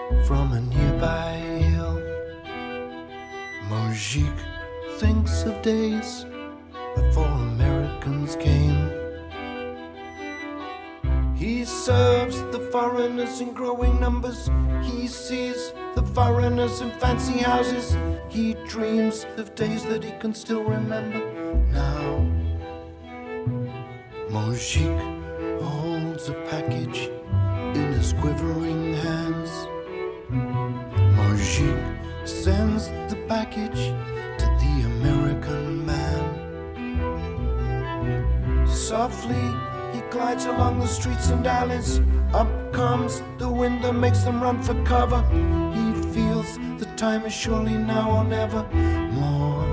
from a nearby hill. Moujik thinks of days before Americans came. He serves the foreigners in growing numbers. He sees the foreigners in fancy houses. He dreams of days that he can still remember now. Moujik holds a package in his quivering hands. Moujik sends the package to the American man. Softly he glides along the streets and alleys. Up comes the wind that makes them run for cover. He feels the time is surely now or never more.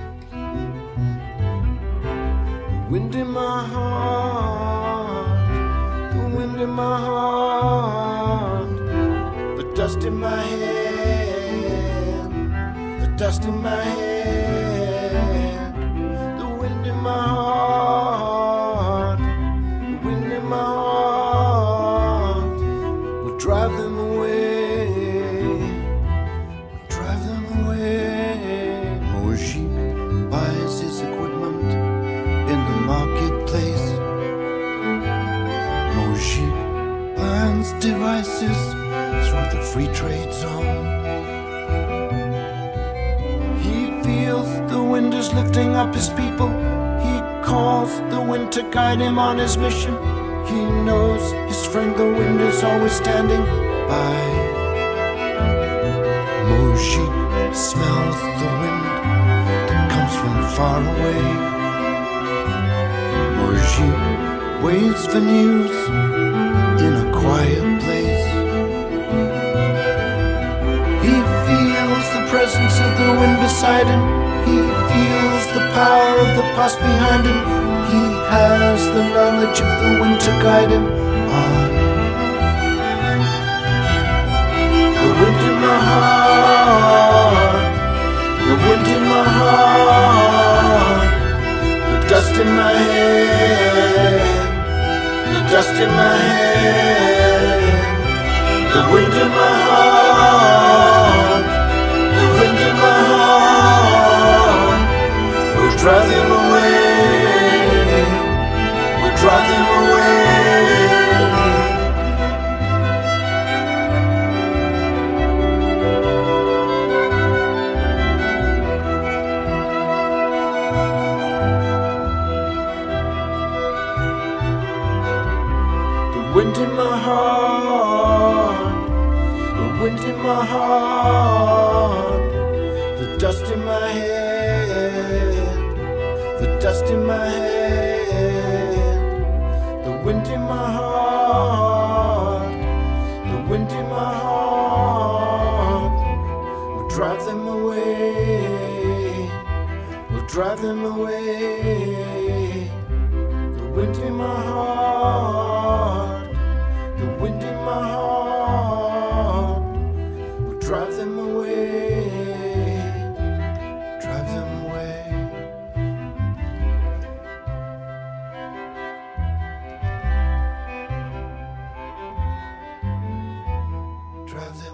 The wind in my heart, the wind in my heart, the dust in my head, the dust in my head, the wind in my heart, the wind in my heart will drive them away, will drive them away. Moujik buys his equipment in the marketplace. Moujik plans devices through the free trade zone. He feels the wind is lifting up his people. He calls the wind to guide him on his mission. He knows his friend the wind is always standing by. Moujik smells the wind that comes from far away. Moujik waits for news in a quiet place. He feels the presence of the wind beside him. He feels the power of the past behind him. He has the knowledge of the wind to guide him on. The wind in my heart, the wind in my heart, the dust in my head, the dust in my head, the wind in my heart, the wind in my heart will drive them away, will drive them away. The wind in my heart, the wind in my heart, the dust in my head, the dust in my head, the wind in my heart, the wind in my heart will drive them away, will drive them away. The wind in my heart, the wind in my heart will drive them away, drive them away. Drive them